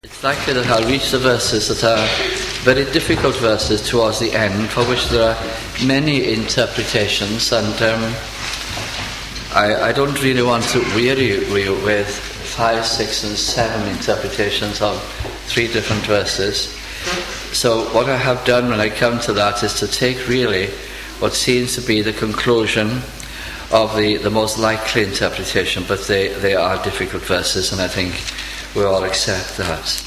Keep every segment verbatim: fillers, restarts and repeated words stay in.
It's likely that I'll reach the verses that are very difficult verses towards the end, for which there are many interpretations, and um, I, I don't really want to weary you with five, six and seven interpretations of three different verses. So what I have done when I come to that is to take really what seems to be the conclusion of the, the most likely interpretation, but they, they are difficult verses, and I think we all accept that.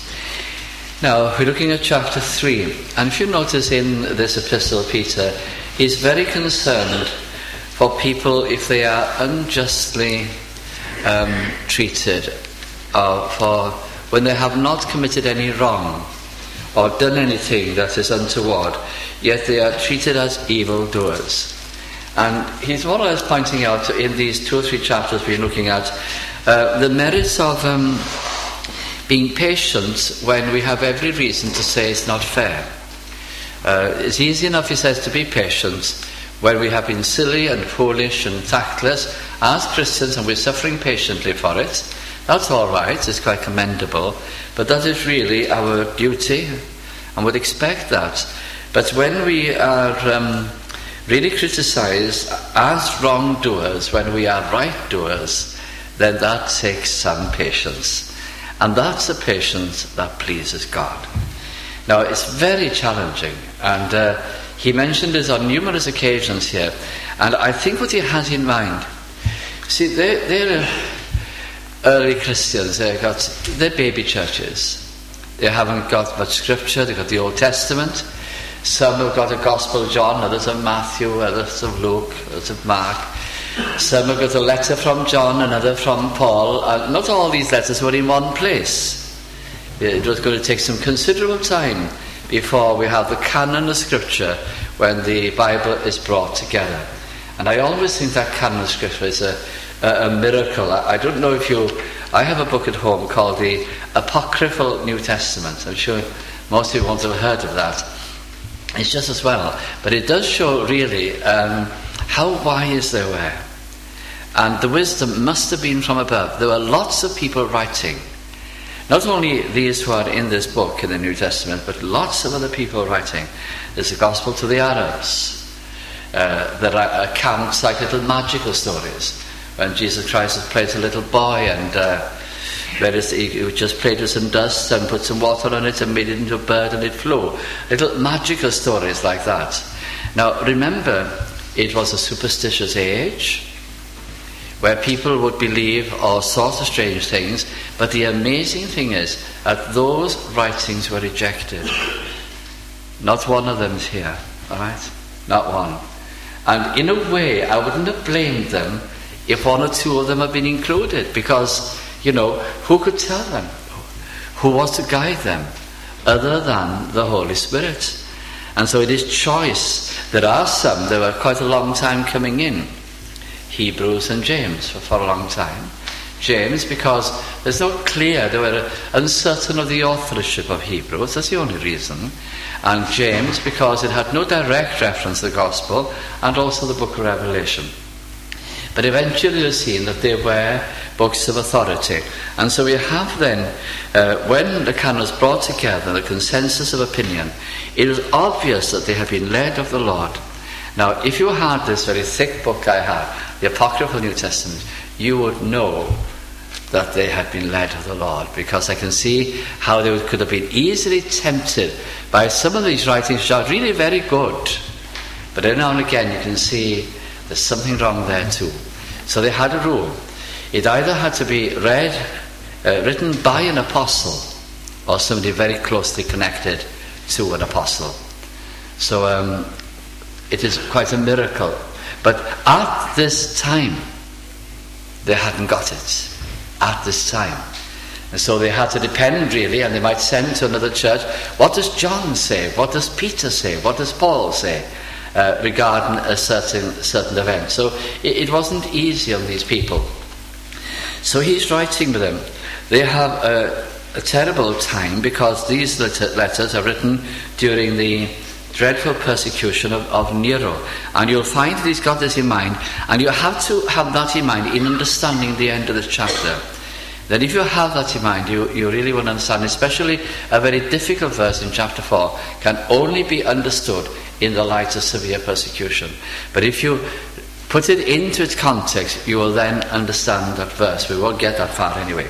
Now, we're looking at chapter three, and if you notice in this epistle of Peter, he's very concerned for people if they are unjustly um, treated, or for when they have not committed any wrong or done anything that is untoward, yet they are treated as evildoers. And he's more or less pointing out in these two or three chapters we're looking at uh, the merits of um, being patient when we have every reason to say it's not fair. Uh, it's easy enough, he says, to be patient when we have been silly and foolish and tactless as Christians, and we're suffering patiently for it. That's all right, it's quite commendable, but that is really our duty, and would expect that. But when we are um, really criticised as wrongdoers when we are right doers, then that takes some patience. And that's a patience that pleases God. Now, it's very challenging, and uh, he mentioned this on numerous occasions here, and I think what he has in mind, see, they, they're early Christians, they've got, they're baby churches. They haven't got much scripture, they've got the Old Testament. Some have got a Gospel of John, others of Matthew, others of Luke, others of Mark. Some have got a letter from John, another from Paul. And not all these letters were in one place. It was going to take some considerable time before we have the canon of Scripture when the Bible is brought together. And I always think that canon of Scripture is a, a, a miracle. I, I don't know if you... I have a book at home called the Apocryphal New Testament. I'm sure most of you won't have heard of that. It's just as well. But it does show really um, how wise they were. And the wisdom must have been from above. There were lots of people writing. Not only these who are in this book in the New Testament, but lots of other people writing. There's the Gospel to the Arabs. Uh, there are accounts like little magical stories. When Jesus Christ has played a little boy and uh, whereas he just played with some dust and put some water on it and made it into a bird and it flew. Little magical stories like that. Now remember, it was a superstitious age where people would believe all sorts of strange things, but the amazing thing is that those writings were rejected. Not one of them is here, all right? Not one. And in a way, I wouldn't have blamed them if one or two of them had been included, because, you know, who could tell them? Who was to guide them other than the Holy Spirit? And so it is choice. There are some that were quite a long time coming in. Hebrews and James for, for a long time. James, because there's no clear, they were uncertain of the authorship of Hebrews, that's the only reason. And James, because it had no direct reference to the Gospel, and also the book of Revelation. But eventually you'll see that they were books of authority. And so we have then, uh, when the canon is brought together, the consensus of opinion, it is obvious that they have been led of the Lord. Now, if you had this very thick book I have, the Apocryphal New Testament, you would know that they had been led of the Lord, because I can see how they could have been easily tempted by some of these writings, which are really very good. But every now and again you can see there's something wrong there too. So they had a rule. It either had to be read, uh, written by an apostle, or somebody very closely connected to an apostle. So um, it is quite a miracle. But at this time, they hadn't got it. At this time. And so they had to depend really, and they might send to another church, what does John say? What does Peter say? What does Paul say? Uh, regarding a certain certain event. So it, it wasn't easy on these people. So he's writing to them. They have a, a terrible time, because these letter, letters are written during the dreadful persecution of, of Nero. And you'll find that he's got this in mind, and you have to have that in mind in understanding the end of this chapter. then if you have that in mind, you, you really will understand, especially a very difficult verse in chapter four can only be understood in the light of severe persecution. But if you put it into its context, you will then understand that verse. We won't get that far anyway.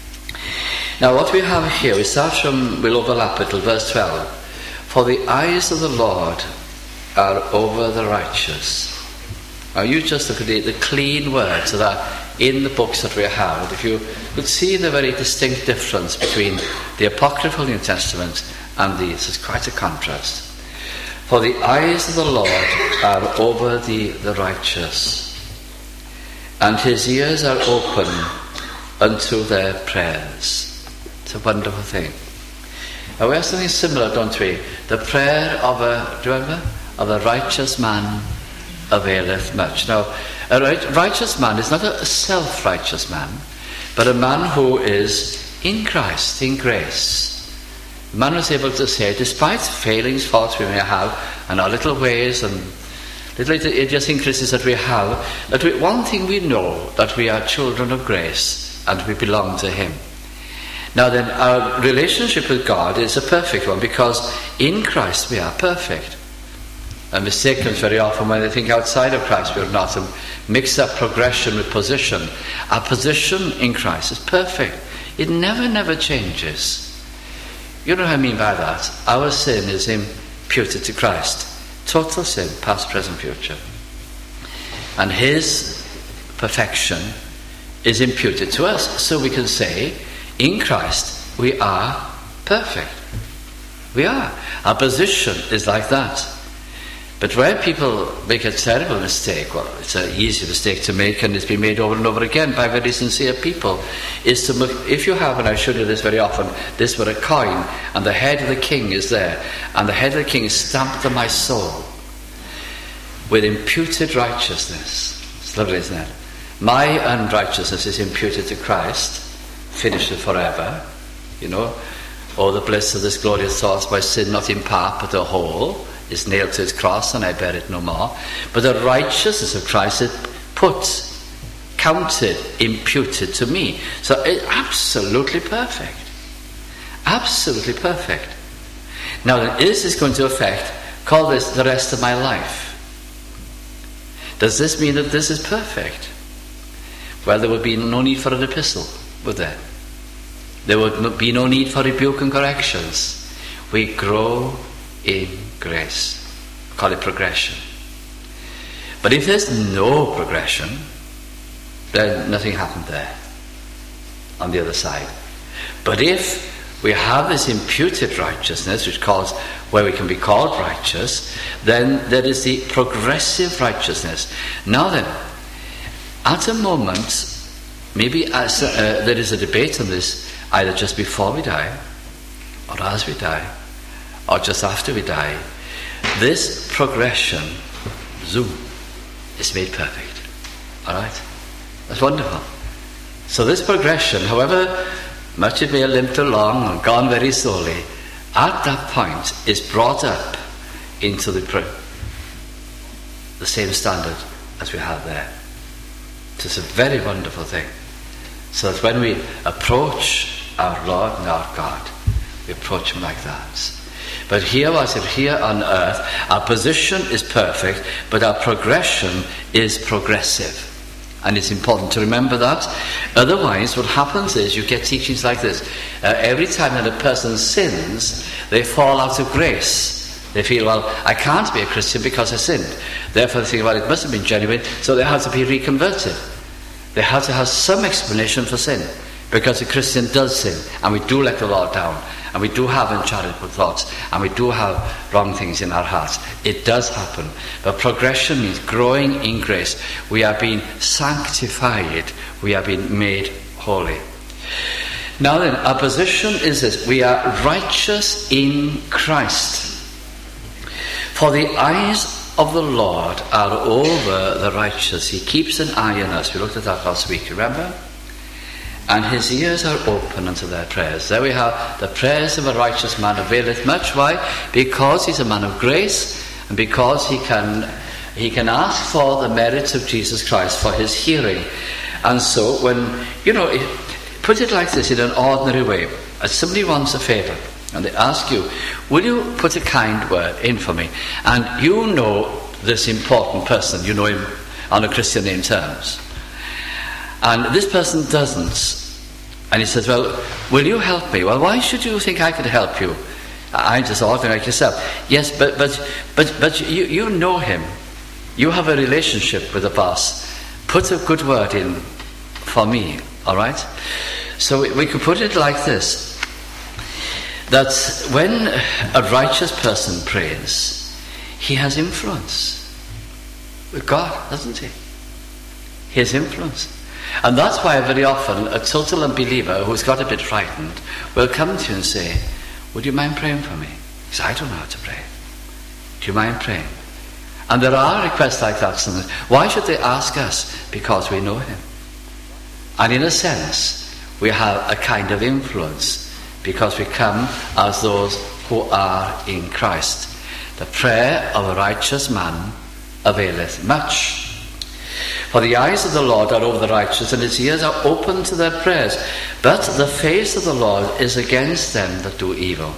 Now what we have here, we start from, we'll overlap it till verse twelve. For the eyes of the Lord are over the righteous. Now you just look at the, the clean words that are in the books that we have. If you could see the very distinct difference between the Apocryphal New Testament and these, it's quite a contrast. For the eyes of the Lord are over the, the righteous, and his ears are open unto their prayers. It's a wonderful thing. Now we have something similar, don't we? The prayer of a, do you remember? Of a righteous man availeth much. Now, a right, righteous man is not a self-righteous man, but a man who is in Christ, in grace. A man who is able to say, despite failings, faults we may have, and our little ways and little idiosyncrasies that we have, that we, one thing we know, that we are children of grace and we belong to him. Now then, our relationship with God is a perfect one, because in Christ we are perfect. And mistakens very often when they think outside of Christ we're not, and mix up progression with position. Our position in Christ is perfect. It never, never changes. You know what I mean by that? Our sin is imputed to Christ. Total sin, past, present, future. And his perfection is imputed to us. So we can say, in Christ we are perfect. We are. Our position is like that. But where people make a terrible mistake, well, it's an easy mistake to make, and it's been made over and over again by very sincere people, is to look, if you have, and I show you this very often, this were a coin, and the head of the king is there, and the head of the king is stamped on my soul with imputed righteousness. It's lovely, isn't it? My unrighteousness is imputed to Christ, finished forever, you know. Oh, the bliss of this glorious thought, my sin not in part but a whole, is nailed to his cross, and I bear it no more. But the righteousness of Christ is put, counted, imputed to me. So it's absolutely perfect. Absolutely perfect. Now then, is this going to affect, call this the rest of my life? Does this mean that this is perfect? Well, there would be no need for an epistle, would there? There would be no need for rebuke and corrections. We grow in grace. Call it progression. But if there's no progression, then nothing happened there on the other side. But if we have this imputed righteousness, which calls where we can be called righteous, then there is the progressive righteousness. Now then, at a moment, maybe as uh, there is a debate on this, either just before we die, or as we die, or just after we die, this progression, zoom, is made perfect. Alright? That's wonderful. So this progression, however much it may have limped along and gone very slowly, at that point is brought up into the, pro- the same standard as we have there. It's a very wonderful thing. So that when we approach our Lord and our God, we approach him like that. But here, as if here on earth, our position is perfect, but our progression is progressive. And it's important to remember that. Otherwise, what happens is you get teachings like this. Uh, every time that a person sins, they fall out of grace. They feel, well, I can't be a Christian because I sinned. Therefore they think, well, it must have been genuine, so they have to be reconverted. They have to have some explanation for sin. Because a Christian does sin, and we do let the Lord down, and we do have uncharitable thoughts, and we do have wrong things in our hearts. It does happen. But progression means growing in grace. We are being sanctified. We are being made holy. Now then, our position is this. We are righteous in Christ. For the eyes of the Lord are over the righteous. He keeps an eye on us. We looked at that last week, remember? And his ears are open unto their prayers. There we have the prayers of a righteous man availeth much. Why? Because he's a man of grace, and because he can he can ask for the merits of Jesus Christ for his hearing. And so when, you know, put it like this in an ordinary way. As somebody wants a favour, and they ask you, will you put a kind word in for me? And you know this important person, you know him on a Christian name terms. And this person doesn't. And he says, well, will you help me? Well, why should you think I could help you? I'm just ordinary like yourself. Yes, but but but but you, you know him. You have a relationship with the boss. Put a good word in for me, all right? So we, we could put it like this, that when a righteous person prays, he has influence with God, doesn't he? He has influence. And that's why very often a total unbeliever who's got a bit frightened will come to you and say, would you mind praying for me? Because I don't know how to pray. Do you mind praying? And there are requests like that. Why should they ask us? Because we know him. And in a sense, we have a kind of influence because we come as those who are in Christ. The prayer of a righteous man availeth much. For the eyes of the Lord are over the righteous, and his ears are open to their prayers. But the face of the Lord is against them that do evil.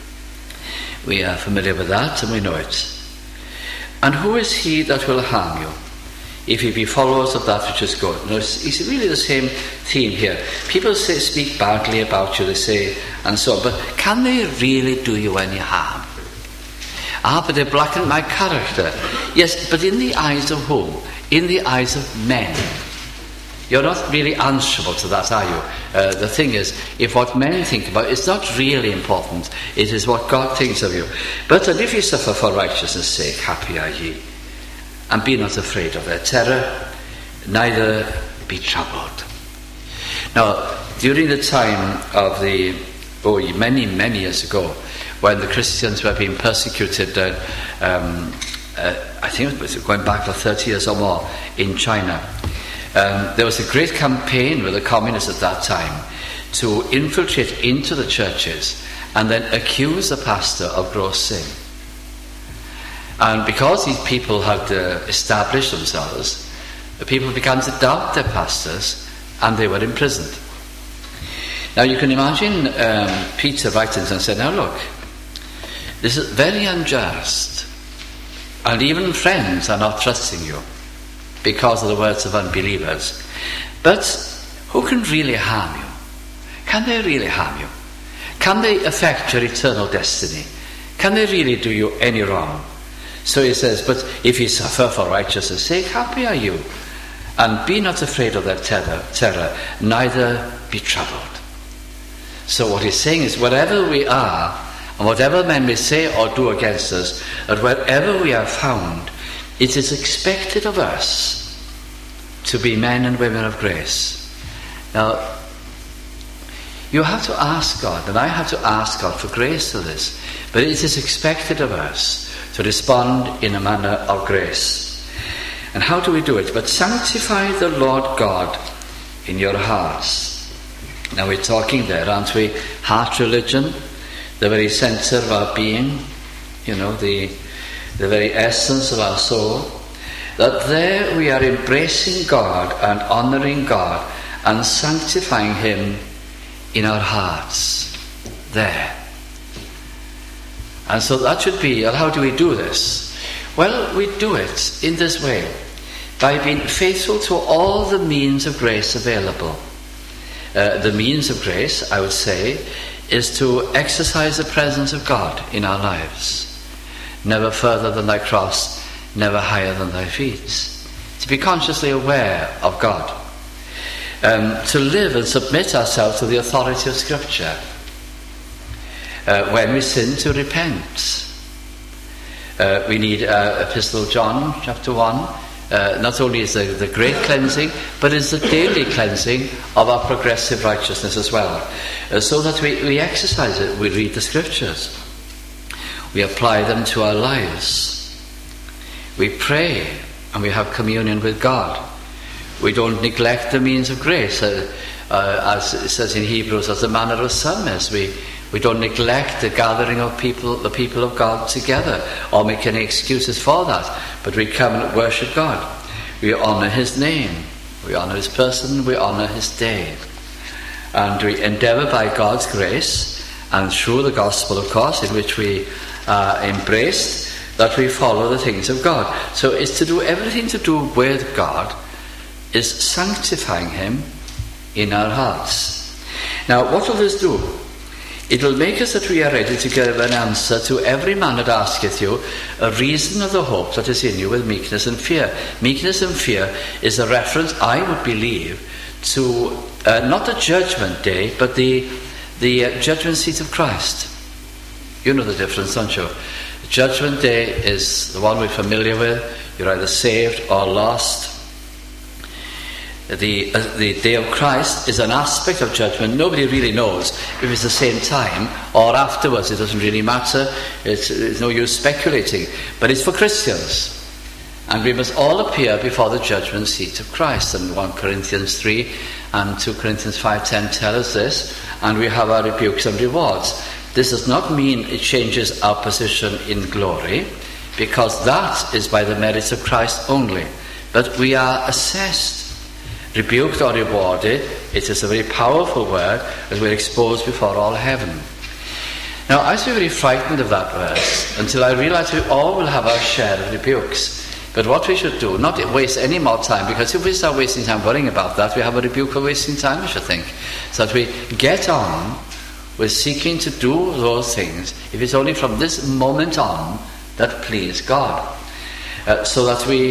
We are familiar with that, and we know it. And who is he that will harm you, if ye be followers of that which is good? Now, it's, it's really the same theme here. People say, speak badly about you, they say, and so on. But can they really do you any harm? Ah, but they blacken my character. Yes, but in the eyes of whom? In the eyes of men. You're not really answerable to that, are you? Uh, the thing is, if what men think about, it's not really important. It is what God thinks of you. But and if you suffer for righteousness' sake, happy are ye. And be not afraid of their terror, neither be troubled. Now, during the time of the, oh, many, many years ago, when the Christians were being persecuted, uh, um, uh, I think it was going back for thirty years or more, in China. Um, there was a great campaign with the communists at that time to infiltrate into the churches and then accuse the pastor of gross sin. And because these people had uh, established themselves, the people began to doubt their pastors and they were imprisoned. Now you can imagine um, Peter writing and saying, now look, this is very unjust, and even friends are not trusting you because of the words of unbelievers. But who can really harm you? Can they really harm you? Can they affect your eternal destiny? Can they really do you any wrong? So he says, but if you suffer for righteousness' sake, happy are you. And be not afraid of their terror, terror, neither be troubled. So what he's saying is, wherever we are, and whatever men may say or do against us, and wherever we are found, it is expected of us to be men and women of grace. Now, you have to ask God, and I have to ask God for grace to this, but it is expected of us to respond in a manner of grace. And how do we do it? But sanctify the Lord God in your hearts. Now we're talking there, aren't we? Heart religion, the very centre of our being, you know, the the very essence of our soul, that there we are embracing God and honouring God and sanctifying him in our hearts. There. And so that should be, well, how do we do this? Well, we do it in this way, by being faithful to all the means of grace available. Uh, the means of grace, I would say, is to exercise the presence of God in our lives. Never further than thy cross, never higher than thy feet. To be consciously aware of God. Um, to live and submit ourselves to the authority of Scripture. Uh, when we sin, to repent. Uh, we need uh, Epistle of John, chapter one. Uh, not only is the, the great cleansing, but is the daily cleansing of our progressive righteousness as well. Uh, so that we, we exercise it, we read the Scriptures. We apply them to our lives. We pray and we have communion with God. We don't neglect the means of grace, uh, uh, as it says in Hebrews, as the manner of some is. We we don't neglect the gathering of people, the people of God together, or make any excuses for that. But we come and worship God. We honour his name. We honour his person. We honour his day. And we endeavour by God's grace, and through the gospel, of course, in which we are embraced, that we follow the things of God. So it's to do everything to do with God, is sanctifying him in our hearts. Now, what will this do? It will make us that we are ready to give an answer to every man that asketh you a reason of the hope that is in you with meekness and fear. Meekness and fear is a reference, I would believe, to uh, not the judgment day, but the, the uh, judgment seat of Christ. You know the difference, don't you? The judgment day is the one we're familiar with. You're either saved or lost. The, uh, the day of Christ is an aspect of judgment. Nobody really knows if it's the same time or afterwards. It doesn't really matter. It's, it's no use speculating. But it's for Christians. And we must all appear before the judgment seat of Christ. And First Corinthians three and Second Corinthians five ten tell us this. And we have our rebukes and rewards. This does not mean it changes our position in glory, because that is by the merits of Christ only. But we are assessed, rebuked or rewarded. It is a very powerful word as we're exposed before all heaven. Now, I was very frightened of that verse until I realized we all will have our share of rebukes. But what we should do, not waste any more time, because if we start wasting time worrying about that, we have a rebuke for wasting time, I should think. So that we get on with seeking to do those things, if it's only from this moment on, that please God. Uh, so that we,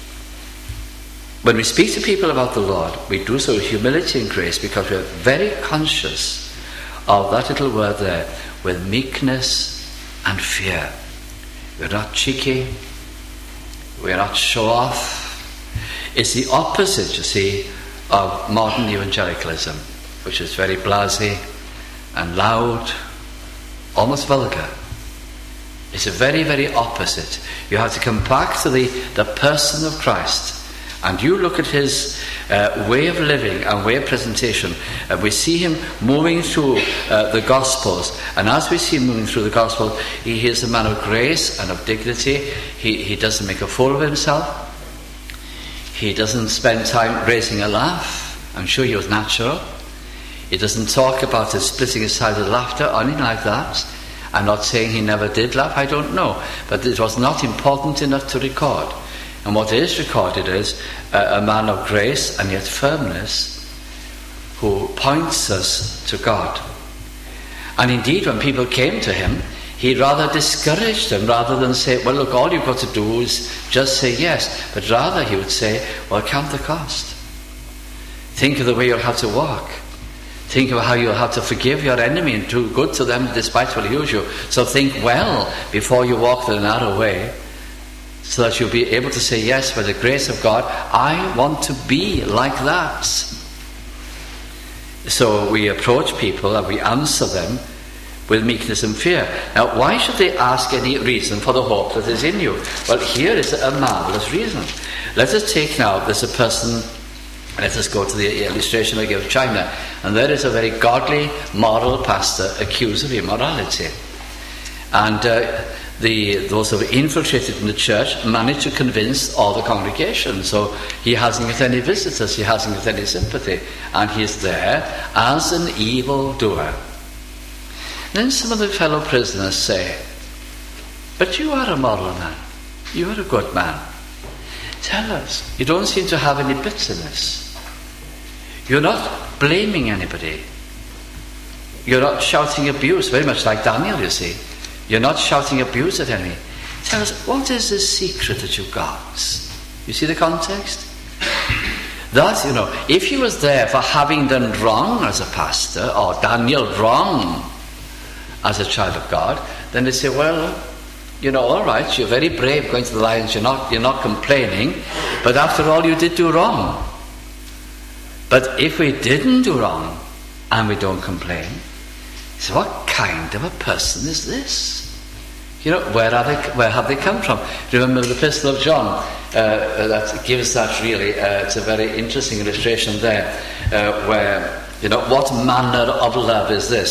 when we speak to people about the Lord, we do so with humility and grace, because we're very conscious of that little word there, with meekness and fear. We're not cheeky. We're not show-off. It's the opposite, you see, of modern evangelicalism, which is very blasé and loud, almost vulgar. It's a very, very opposite. You have to come back to the, the person of Christ, and you look at his uh, way of living and way of presentation, and we see him moving through uh, the Gospels, and as we see him moving through the Gospel, he is a man of grace and of dignity. He, he doesn't make a fool of himself. He doesn't spend time raising a laugh. I'm sure he was natural. He doesn't talk about his splitting his side with laughter or anything like that. I'm not saying he never did laugh, I don't know, but it was not important enough to record. And what is recorded is a, a man of grace and yet firmness, who points us to God. And indeed, when people came to him, he rather discouraged them, rather than say, well, look, all you've got to do is just say yes. But rather he would say, well, count the cost. Think of the way you'll have to walk. Think of how you'll have to forgive your enemy and do good to them despite what use you. So think well before you walk the narrow way, so that you'll be able to say, yes, by the grace of God, I want to be like that. So we approach people and we answer them with meekness and fear. Now, why should they ask any reason for the hope that is in you? Well, here is a marvellous reason. Let us take now, there's a person, let us go to the illustration I gave of China, and there is a very godly, moral pastor accused of immorality. And uh, the those who have infiltrated in the church managed to convince all the congregation. So he hasn't got any visitors, he hasn't got any sympathy, and he's there as an evil doer. Then some of the fellow prisoners say, but you are a moral man, you are a good man. Tell us, you don't seem to have any bitterness. You're not blaming anybody. You're not shouting abuse, very much like Daniel, you see. You're not shouting abuse at any. Tell us, what is the secret that you've got? You see the context? That, you know, if he was there for having done wrong as a pastor, or Daniel wrong as a child of God, then they say, well, you know, all right, you're very brave going to the lions, you're not, you're not complaining, but after all, you did do wrong. But if we didn't do wrong, and we don't complain, so what kind of a person is this? You know, where are they? Where have they come from? Remember the Epistle of John? Uh, that gives that really. Uh, it's a very interesting illustration there, uh, where you know what manner of love is this?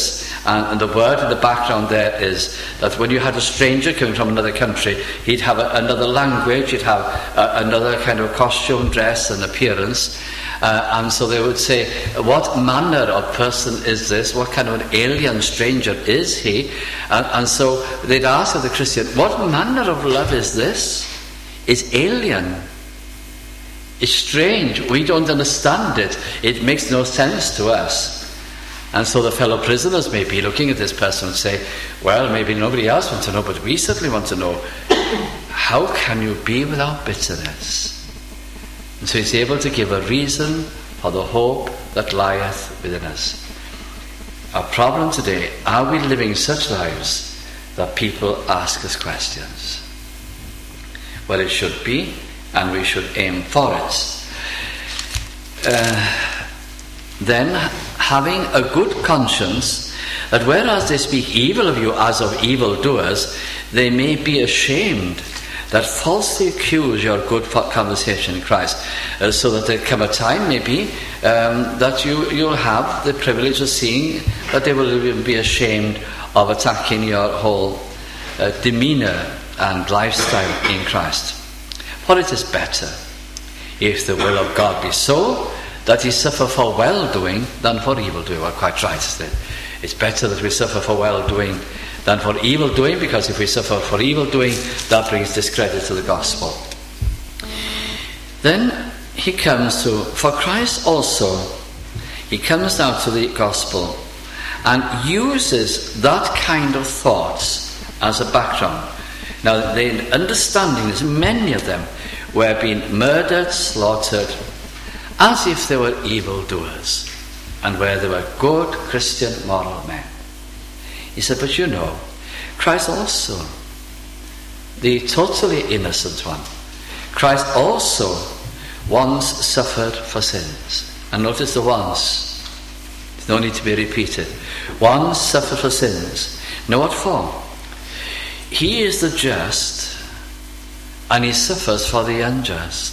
And, and the word in the background there is that when you had a stranger coming from another country, he'd have a, another language, he'd have a, another kind of costume, dress and appearance. Uh, and so they would say, what manner of person is this? What kind of an alien stranger is he? And, and so they'd ask of the Christian, what manner of love is this? It's alien. It's strange. We don't understand it. It makes no sense to us. And so the fellow prisoners may be looking at this person and say, well, maybe nobody else wants to know, but we certainly want to know. How can you be without bitterness? And so he's able to give a reason for the hope that lieth within us. Our problem today, are we living such lives that people ask us questions? Well, it should be, and we should aim for it. Uh, then, having a good conscience, that whereas they speak evil of you as of evildoers, they may be ashamed that falsely accuse your good conversation in Christ, uh, so that there come a time maybe um, that you, you'll have the privilege of seeing that they will even be ashamed of attacking your whole uh, demeanour and lifestyle in Christ. For it is better, if the will of God be so, that he suffer for well-doing than for evil-doing. Well, quite right, isn't it? It's better that we suffer for well-doing than for evil-doing, because if we suffer for evil-doing, that brings discredit to the gospel. Then he comes to, for Christ also, he comes now to the gospel and uses that kind of thoughts as a background. Now, the understanding is many of them were being murdered, slaughtered, as if they were evildoers, and where they were good Christian moral men. He said, but you know, Christ also, the totally innocent one, Christ also once suffered for sins. And notice the once. There's no need to be repeated. Once suffered for sins. Now what for? He is the just, and he suffers for the unjust.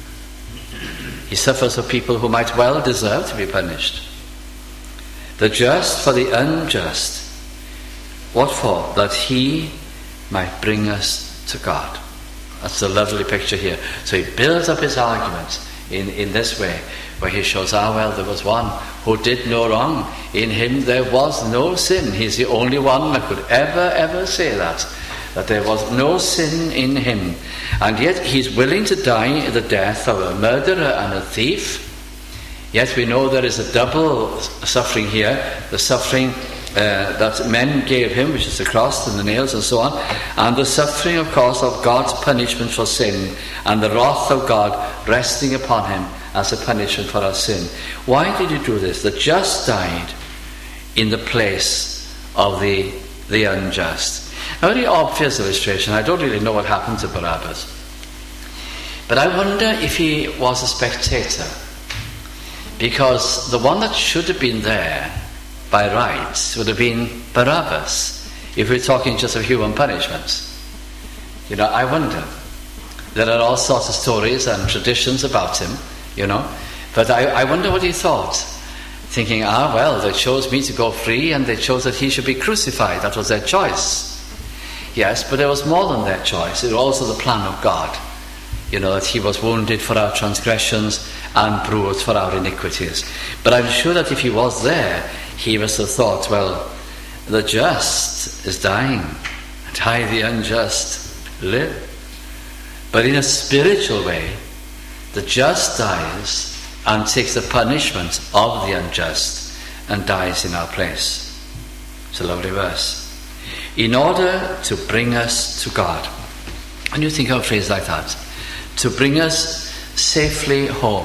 He suffers for people who might well deserve to be punished. The just for the unjust. What for? That he might bring us to God. That's a lovely picture here. So he builds up his argument in, in this way, where he shows, ah well, there was one who did no wrong. In him there was no sin. He's the only one that could ever, ever say that. That there was no sin in him. And yet he's willing to die the death of a murderer and a thief. Yet we know there is a double suffering here. The suffering uh, that men gave him, which is the cross and the nails and so on. And the suffering, of course, of God's punishment for sin. And the wrath of God resting upon him as a punishment for our sin. Why did he do this? The just died in the place of the, the unjust. A very obvious illustration. I don't really know what happened to Barabbas, but I wonder if he was a spectator, because the one that should have been there by rights would have been Barabbas, if we're talking just of human punishments. You know, I wonder. There are all sorts of stories and traditions about him, you know, but I, I wonder what he thought, thinking, ah well, they chose me to go free, and they chose that he should be crucified. That was their choice. Yes, but there was more than their choice. It was also the plan of God. You know, that he was wounded for our transgressions and bruised for our iniquities. But I'm sure that if he was there, he must have thought, well, the just is dying, and I, the unjust, live. But in a spiritual way, the just dies and takes the punishment of the unjust and dies in our place. It's a lovely verse. In order to bring us to God. And you think of a phrase like that, to bring us safely home.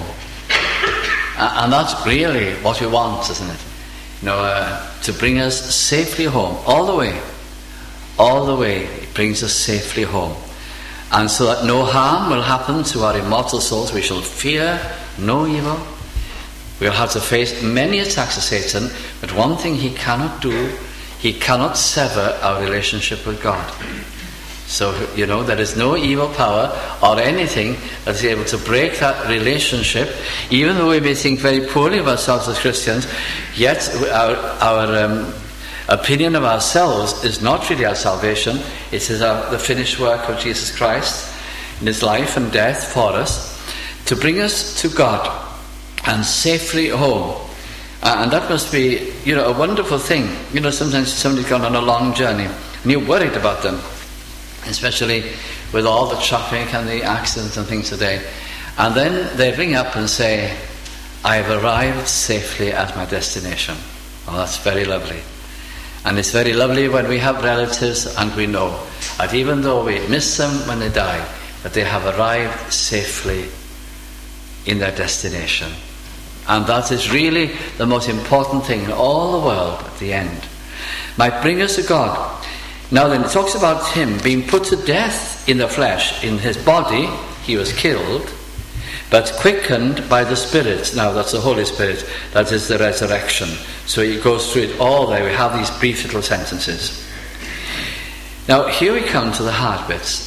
And that's really what we want, isn't it? You know, uh, to bring us safely home, all the way. All the way, it brings us safely home. And so that no harm will happen to our immortal souls. We shall fear no evil. We'll have to face many attacks of Satan, but one thing he cannot do, he cannot sever our relationship with God. So, you know, there is no evil power or anything that is able to break that relationship. Even though we may think very poorly of ourselves as Christians, yet our, our um, opinion of ourselves is not really our salvation. It is our, the finished work of Jesus Christ in his life and death for us to bring us to God and safely home. Uh, and that must be, you know, a wonderful thing. You know, sometimes somebody's gone on a long journey and you're worried about them, especially with all the traffic and the accidents and things today. And then they ring up and say, I've arrived safely at my destination. Oh, that's very lovely. And it's very lovely when we have relatives and we know that even though we miss them when they die, that they have arrived safely in their destination. And that is really the most important thing in all the world at the end. Might bring us to God. Now then, it talks about him being put to death in the flesh. In his body, he was killed, but quickened by the Spirit. Now, that's the Holy Spirit. That is the resurrection. So he goes through it all there. We have these brief little sentences. Now, here we come to the hard bits.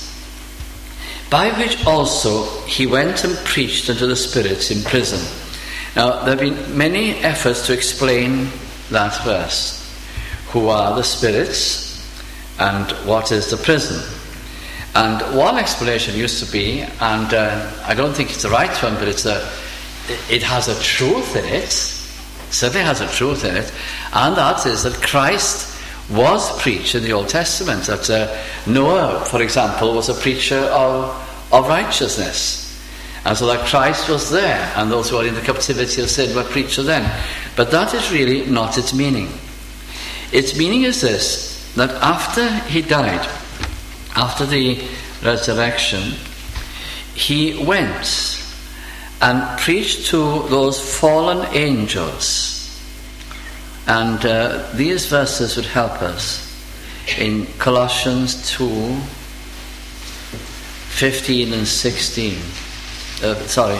By which also he went and preached unto the spirits in prison. Now, there have been many efforts to explain that verse. Who are the spirits and what is the prison? And one explanation used to be, and uh, I don't think it's the right one, but it's a, it has a truth in it, certainly has a truth in it, and that is that Christ was preached in the Old Testament. That uh, Noah, for example, was a preacher of, of righteousness. And so that Christ was there, and those who are in the captivity of sin were preached to them. But that is really not its meaning. Its meaning is this, that after he died, after the resurrection, he went and preached to those fallen angels. And uh, these verses would help us in Colossians two, fifteen and sixteen. Uh, sorry.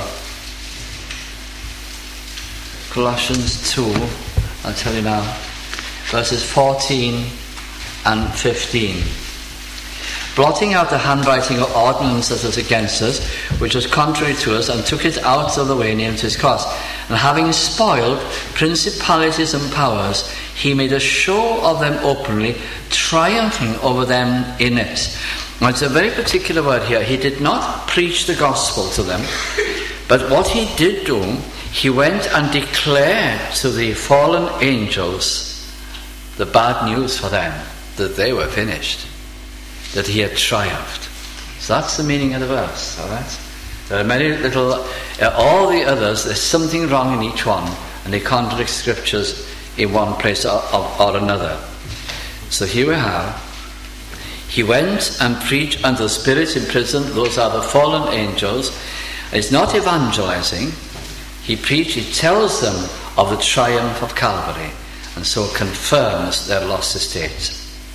Colossians two, I'll tell you now, verses fourteen and fifteen. Blotting out the handwriting of ordinance that was against us, which was contrary to us, and took it out of the way, nailed to his cross. And having spoiled principalities and powers, he made a show of them openly, triumphing over them in it. Now, it's a very particular word here. He did not preach the gospel to them, but what he did do, he went and declared to the fallen angels the bad news for them, that they were finished, that he had triumphed. So that's the meaning of the verse, all right? There are many little, uh, all the others, there's something wrong in each one, and they contradict scriptures in one place or, or, or another. So here we have, he went and preached unto the spirits in prison. Those are the fallen angels. It's not evangelizing. He preached, he tells them of the triumph of Calvary, and so confirms their lost estate.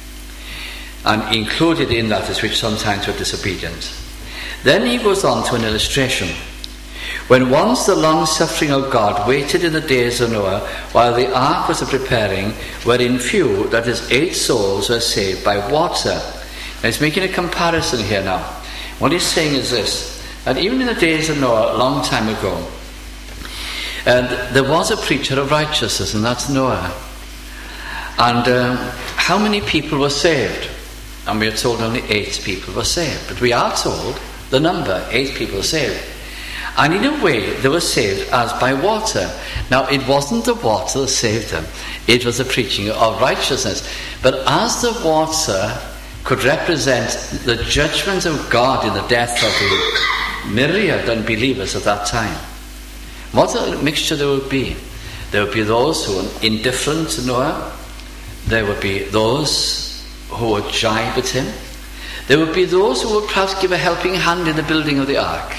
And included in that is which sometimes were disobedient. Then he goes on to an illustration. When once the long suffering of God waited in the days of Noah, while the ark was preparing, wherein few, that is eight souls, were saved by water. Now he's making a comparison here now. What he's saying is this, that even in the days of Noah, a long time ago, and there was a preacher of righteousness, and that's Noah. And um, how many people were saved? And we are told only eight people were saved. But we are told the number, eight people were saved. And in a way, they were saved as by water. Now, it wasn't the water that saved them. It was the preaching of righteousness. But as the water could represent the judgment of God in the death of the myriad unbelievers at that time, what a mixture there would be. There would be those who were indifferent to Noah. There would be those who would jibe at him. There would be those who would perhaps give a helping hand in the building of the ark,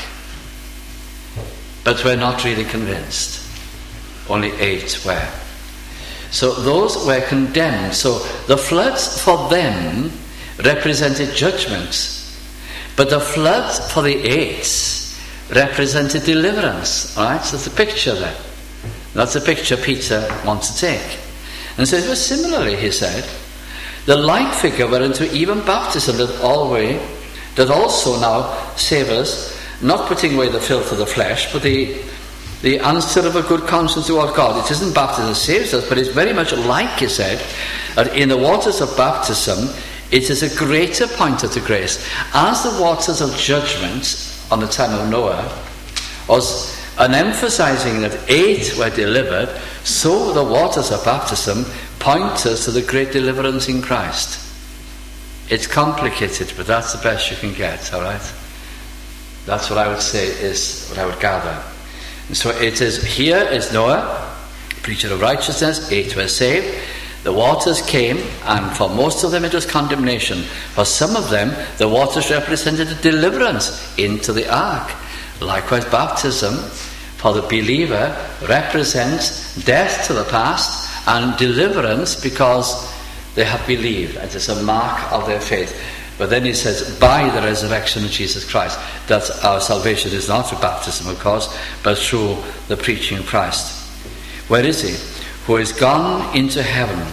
but were not really convinced. Only eight were. So those were condemned. So the floods for them represented judgment, but the flood for the eight represented deliverance. All right, so that's a picture there. That's a picture Peter wants to take. And so it was similarly, he said, the like figure whereunto even baptism doth always, doth also now save us, not putting away the filth of the flesh, but the, the answer of a good conscience toward God. It isn't baptism that saves us, but it's very much like he said, that in the waters of baptism, it is a greater pointer to grace. As the waters of judgment on the time of Noah was an emphasizing that eight were delivered, so the waters of baptism point us to the great deliverance in Christ. It's complicated, but that's the best you can get, all right? That's what I would say is what I would gather. And so it is, here is Noah, preacher of righteousness, eight were saved. The waters came, and for most of them it was condemnation. For some of them, the waters represented a deliverance into the ark. Likewise, baptism for the believer represents death to the past and deliverance because they have believed. It is a mark of their faith. But then he says, by the resurrection of Jesus Christ, that our salvation is not through baptism, of course, but through the preaching of Christ. Where is he? Who is gone into heaven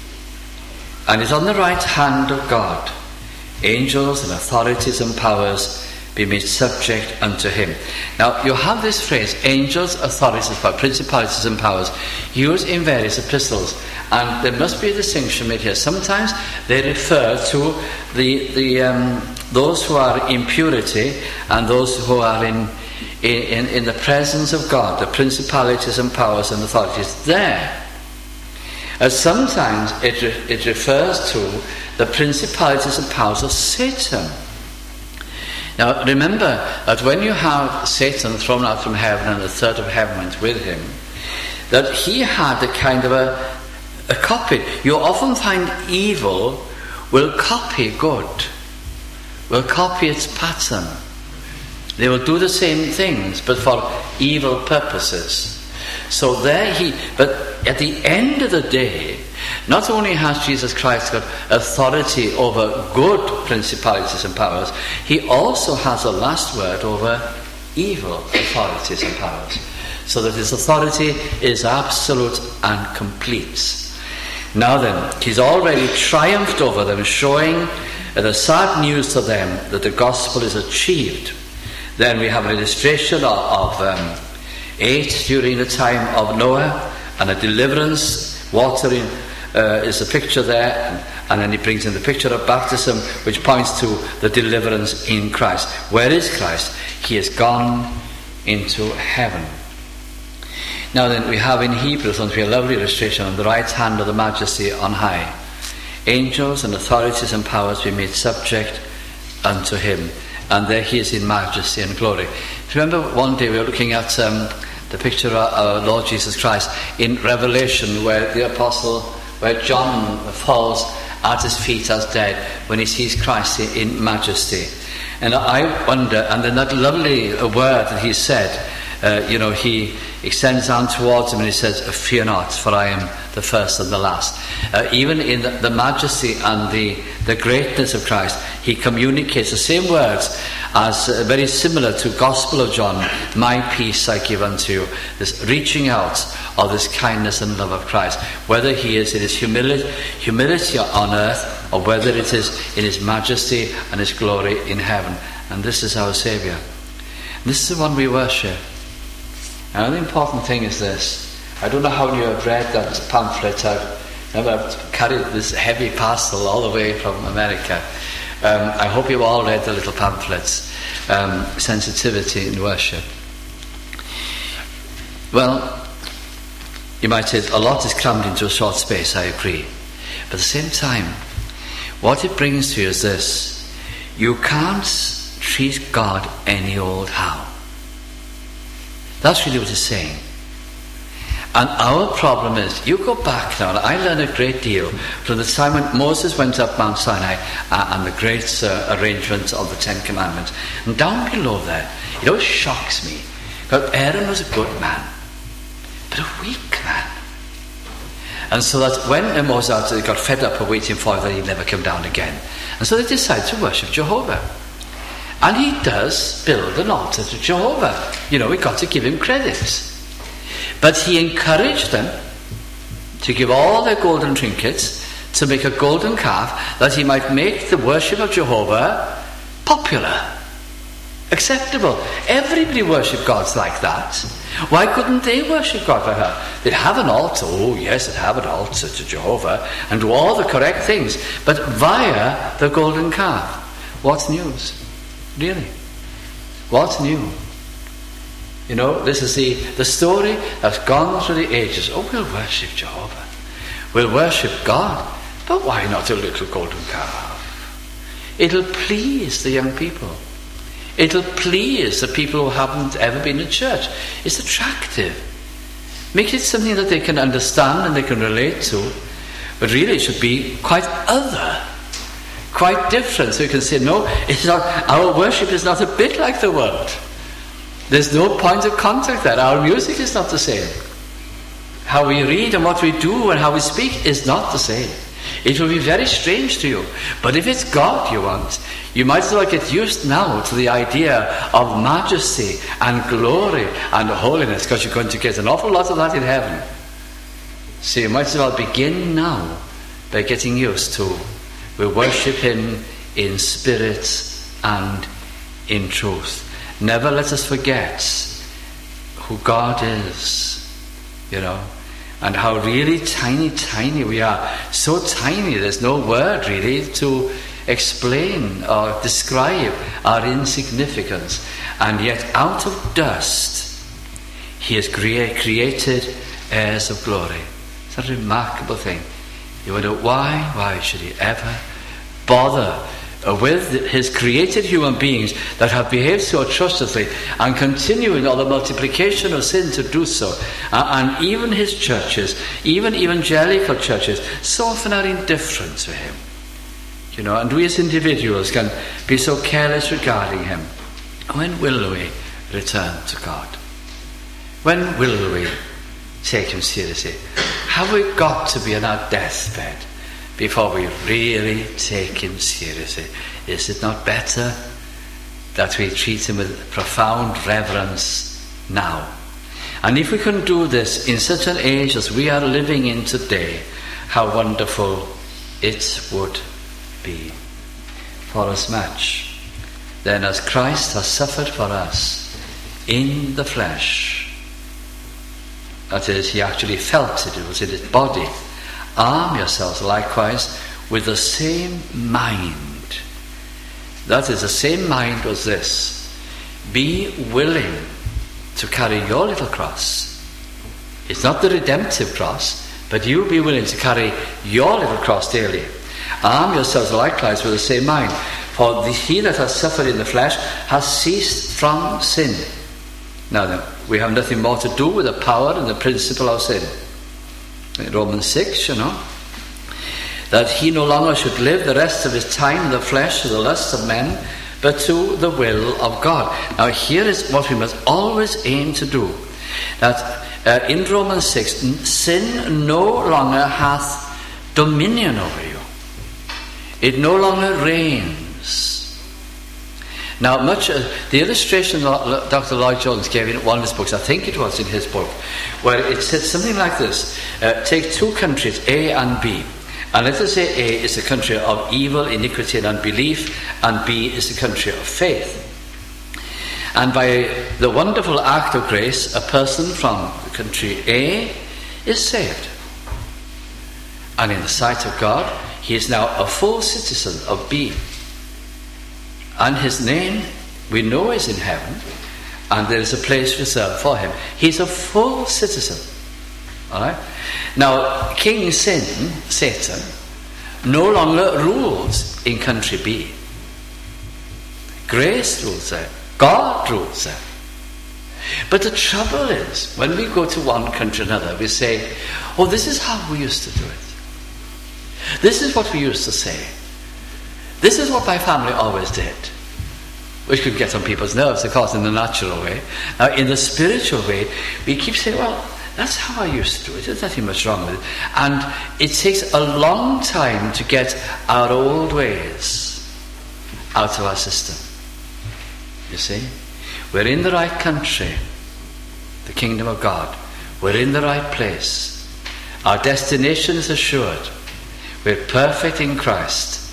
and is on the right hand of God. Angels and authorities and powers be made subject unto him. Now, you have this phrase, angels, authorities, principalities and powers, used in various epistles. And there must be a distinction made here. Sometimes they refer to the, the um, those who are in purity and those who are in, in, in the presence of God, the principalities and powers and authorities there. And sometimes it, re- it refers to the principalities and powers of Satan. Now remember that when you have Satan thrown out from heaven and the third of heaven went with him, that he had a kind of a, a copy. You often find evil will copy good, will copy its pattern. They will do the same things but for evil purposes. So there he, but at the end of the day, not only has Jesus Christ got authority over good principalities and powers, he also has the last word over evil authorities and powers. So that his authority is absolute and complete. Now then, he's already triumphed over them, showing the sad news to them that the gospel is achieved. Then we have an illustration of, of um, eight during the time of Noah, and a deliverance. Water in, uh, is a picture there, and, and then he brings in the picture of baptism, which points to the deliverance in Christ. Where is Christ? He has gone into heaven. Now then, we have in Hebrews, onto a lovely illustration, on the right hand of the majesty on high. Angels and authorities and powers be made subject unto him. And there he is in majesty and glory. Remember one day we were looking at um, the picture of our Lord Jesus Christ in Revelation, where the apostle, where John falls at his feet as dead when he sees Christ in majesty. And I wonder, and then that lovely word that he said, uh, you know, he extends down towards him and he says, fear not, for I am the first and the last. Uh, even in the, the majesty and the, the greatness of Christ, he communicates the same words as uh, very similar to Gospel of John, my peace I give unto you. This reaching out of this kindness and love of Christ, whether he is in his humility, humility on earth, or whether it is in his majesty and his glory in heaven. And this is our Saviour. This is the one we worship. And the important thing is this. I don't know how you have read that pamphlet. I've never carried this heavy parcel all the way from America. Um, I hope you've all read the little pamphlets, um, Sensitivity in Worship. Well, you might say a lot is crammed into a short space, I agree. But at the same time, what it brings to you is this. You can't treat God any old how. That's really what it's saying. And our problem is, you go back now, and I learned a great deal from the time when Moses went up Mount Sinai uh, and the great uh, arrangement of the Ten Commandments. And down below there, it always shocks me, because Aaron was a good man, but a weak man. And so that when Moses got fed up of waiting for him, that he'd never come down again. And so they decided to worship Jehovah. And he does build an altar to Jehovah. You know, we've got to give him credit. But he encouraged them to give all their golden trinkets to make a golden calf, that he might make the worship of Jehovah popular. acceptable. Everybody worship gods like that. Why couldn't they worship God like that? They'd have an altar, oh yes, they'd have an altar to Jehovah and do all the correct things, but via the golden calf. What's news? Really? What's new? You know, this is the, the story that's gone through the ages. Oh, we'll worship Jehovah. We'll worship God. But why not a little golden calf? It'll please the young people. It'll please the people who haven't ever been to church. It's attractive. Make it something that they can understand and they can relate to. But really it should be quite other. Quite different. So you can say, no, it's not, our worship is not a bit like the world. There's no point of contact there. Our music is not the same. How we read and what we do and how we speak is not the same. It will be very strange to you. But if it's God you want, you might as well get used now to the idea of majesty and glory and holiness, because you're going to get an awful lot of that in heaven. So you might as well begin now by getting used to, we worship Him in spirit and in truth. Never let us forget who God is, you know, and how really tiny, tiny we are. So tiny, there's no word really to explain or describe our insignificance. And yet out of dust, He has crea- created heirs of glory. It's a remarkable thing. You wonder, why? Why should He ever bother with His created human beings that have behaved so atrociously and continue in all the multiplication of sin to do so? Uh, and even His churches, even evangelical churches, so often are indifferent to Him. You know, and we as individuals can be so careless regarding Him. When will we return to God? When will we take Him seriously? Have we got to be on our deathbed before we really take Him seriously? Is it not better that we treat Him with profound reverence now? And if we can do this in such an age as we are living in today, how wonderful it would be. For as much then as Christ has suffered for us in the flesh, that is, He actually felt it, it was in His body, arm yourselves likewise with the same mind. That is, the same mind was this: be willing to carry your little cross. It's not the redemptive cross, but you be willing to carry your little cross daily. Arm yourselves likewise with the same mind, for the, he that has suffered in the flesh has ceased from sin. Now then, we have nothing more to do with the power and the principle of sin. In Romans six, you know, that he no longer should live the rest of his time in the flesh to the lusts of men, but to the will of God. Now here is what we must always aim to do. That uh, in Romans six, sin no longer hath dominion over you. It no longer reigns. Now much uh, the illustration Doctor Lloyd Jones gave in one of his books, I think it was in his book, where it said something like this: uh, take two countries, A and B, and let us say A is the country of evil, iniquity and unbelief, and B is the country of faith. And by the wonderful act of grace, a person from the country A is saved, and in the sight of God he is now a full citizen of B. And his name, we know, is in heaven, and there is a place reserved for him. He's a full citizen. Alright? Now, King Sin, Satan, no longer rules in country B. Grace rules there. God rules there. But the trouble is, when we go to one country or another, we say, oh, this is how we used to do it. This is what we used to say. This is what my family always did. Which could get on people's nerves, of course, in the natural way. Now, in the spiritual way, we keep saying, well, that's how I used to do it. There's nothing much wrong with it. And it takes a long time to get our old ways out of our system. You see? We're in the right country, the kingdom of God. We're in the right place. Our destination is assured. We're perfect in Christ.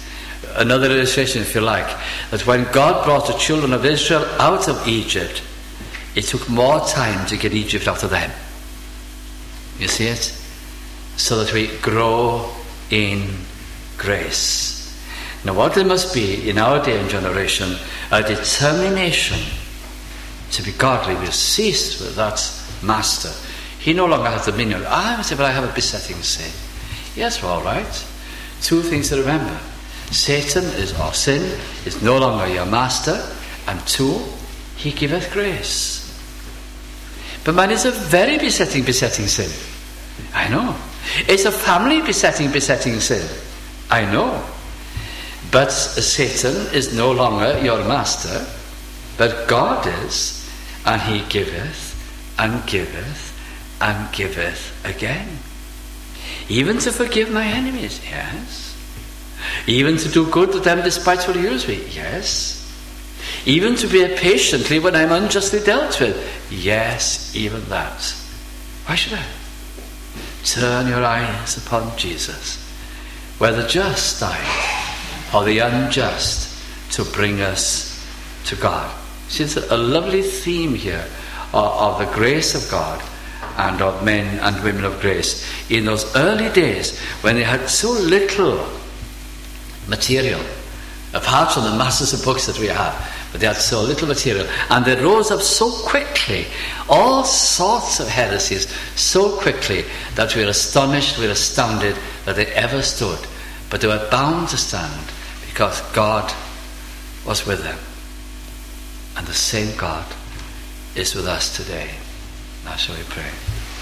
another illustration, if you like, that when God brought the children of Israel out of Egypt, it took more time to get Egypt out of them. You see it? So that we grow in grace. Now, what there must be in our day and generation, a determination to be godly. We've ceased with that master. He no longer has dominion. I would say, but I have a besetting sin. Yes, well, all right. Two things to remember. Satan is, or sin, is no longer your master. And two, he giveth grace. But man, it's a very besetting, besetting sin. I know. It's a family besetting, besetting sin. I know. But Satan is no longer your master, but God is, and he giveth, and giveth, and giveth again. Even to forgive my enemies, yes. Even to do good to them despitefully use me, yes. Even to bear patiently when I'm unjustly dealt with, yes, even that. Why should I? Turn your eyes upon Jesus, where the just died for the unjust to bring us to God. See, it's a lovely theme here of, of the grace of God and of men and women of grace in those early days when they had so little material, apart from the masses of books that we have. But they had so little material, and they rose up so quickly, all sorts of heresies so quickly, that we are astonished, we are astounded that they ever stood. But they were bound to stand because God was with them, and the same God is with us today. Now shall we pray?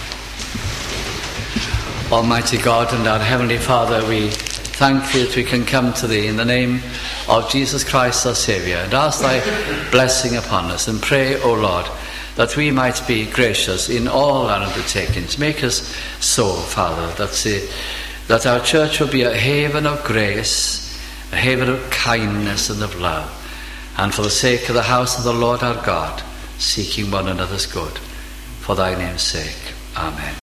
Almighty God and our Heavenly Father, we thank thee that we can come to thee in the name of Jesus Christ our Saviour, and ask thy blessing upon us, and pray, O Lord, that we might be gracious in all our undertakings. Make us so, Father, that, the, that our church will be a haven of grace, a haven of kindness and of love, and for the sake of the house of the Lord our God, seeking one another's good, for thy name's sake. Amen.